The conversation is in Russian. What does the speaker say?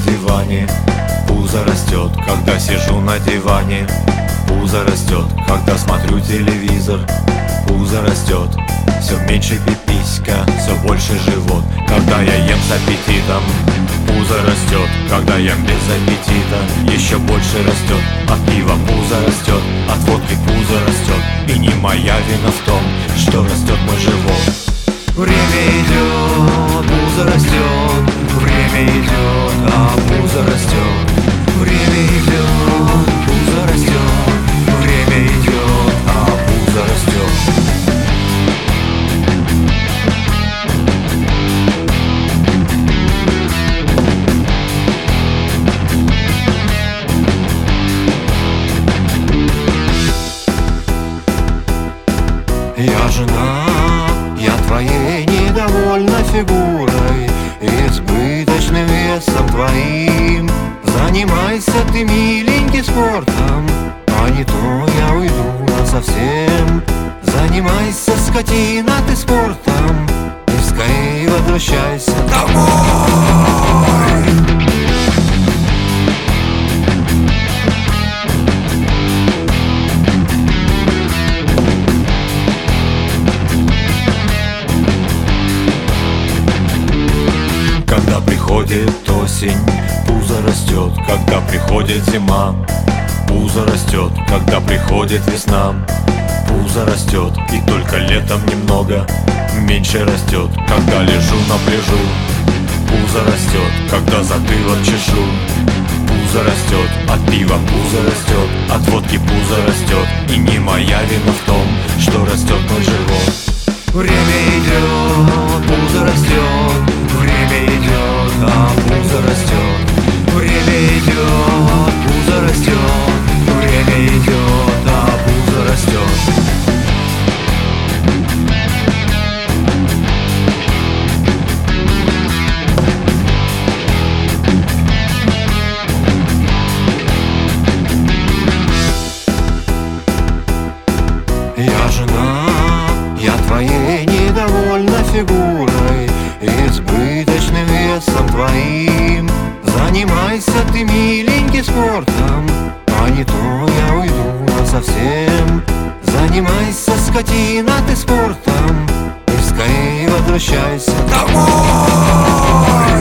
диване. Пузо растет, когда сижу на диване. Пузо растет, когда смотрю телевизор. Пузо растет, все меньше пиписька, все больше живот, когда я ем с аппетитом. Пузо растет, когда ем без аппетита. Еще больше растет, от пива пузо растет, от водки пузо растет. И не моя вина в том, что растет мой живот. Время идет, пузо растет, время идет, а пузо растет. Время идет, пузо растет, время идет, а пузо растет. Я жена, я твоей недовольна фигурой, избыточным весом твоим. Занимайся ты, миленький, спортом, а не то я уйду насовсем. Занимайся, скотина, ты спортом, и скорее возвращайся домой. Когда приходит осень, пузо растет, когда приходит зима. Пузо растет, когда приходит весна. Пузо растет, и только летом немного меньше растет, когда лежу на пляжу. Пузо растет, когда затылок чешу. Пузо растет, от пива пузо растет, от водки пузо растет. И не моя вина в том, что растет мой живот. Время идет, пузо растет, время идет, а пузо растет. Время идет, пузо растет, время идет, а пузо растет. Я жена, я твоей недовольна фигурой, избыточным весом твоим. Занимайся ты, миленький, спортом, а не то я уйду насовсем. Занимайся, скотина, ты спортом, и скорее возвращайся домой.